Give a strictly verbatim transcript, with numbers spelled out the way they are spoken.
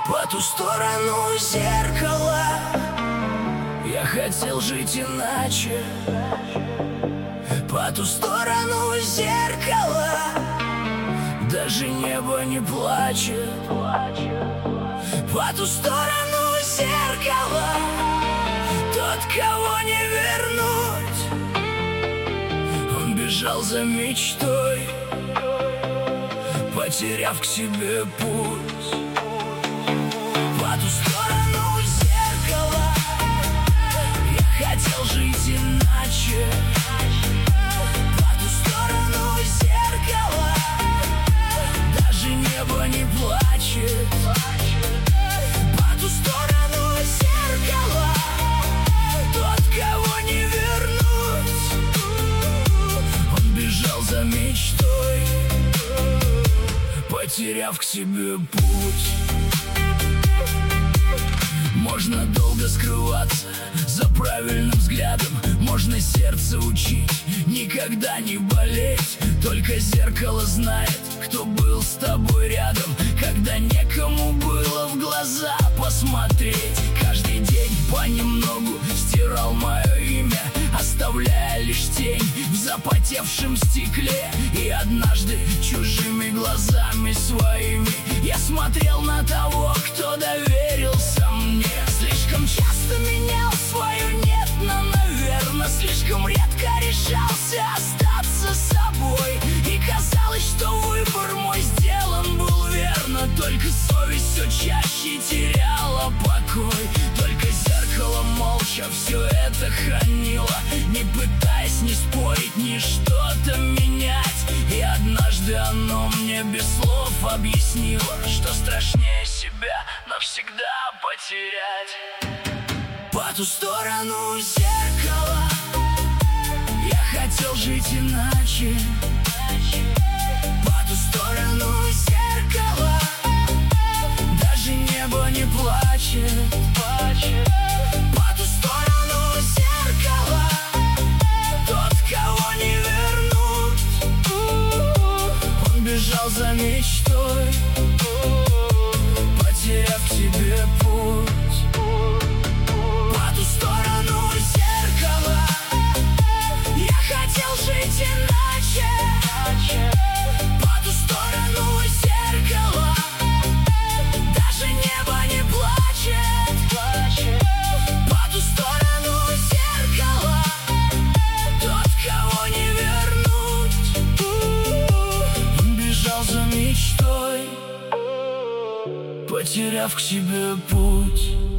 По ту сторону зеркала я хотел жить иначе. По ту сторону зеркала даже небо не плачет. По ту сторону зеркала тот, кого не вернуть. Он бежал за мечтой, потеряв к себе путь. По ту сторону зеркала я хотел жить иначе. По ту сторону зеркала даже небо не плачет. По ту сторону зеркала тот, кого не вернуть. Он бежал за мечтой, потеряв к себе путь. Можно долго скрываться за правильным взглядом, можно сердце учить никогда не болеть. Только зеркало знает, кто был с тобой рядом, когда некому было в глаза посмотреть. Каждый день понемногу стирал мое имя, оставляя лишь тень в запотевшем стекле. И однажды чужими глазами своими я смотрел на того, кто доверился мне. Слишком часто менял свое нет на наверно, слишком редко решался остаться собой. И казалось, что выбор мой сделан был верно, только совесть все чаще теряла покой. Только зеркало молча все это хранило, не пытаясь ни спорить, ни что-то менять. И однажды оно мне без слов объяснило, что страшнее себя навсегда потерять. По ту сторону зеркала я хотел жить иначе. По ту сторону зеркала даже небо не плачет. По ту сторону зеркала тот, кого не вернуть. Он бежал за мечтой, потеряв к себе путь. По ту сторону зеркала я хотел жить иначе. По ту сторону зеркала даже небо не плачет. По ту сторону зеркала тот, кого не вернуть. Он бежал за мечтой, потеряв к себе путь.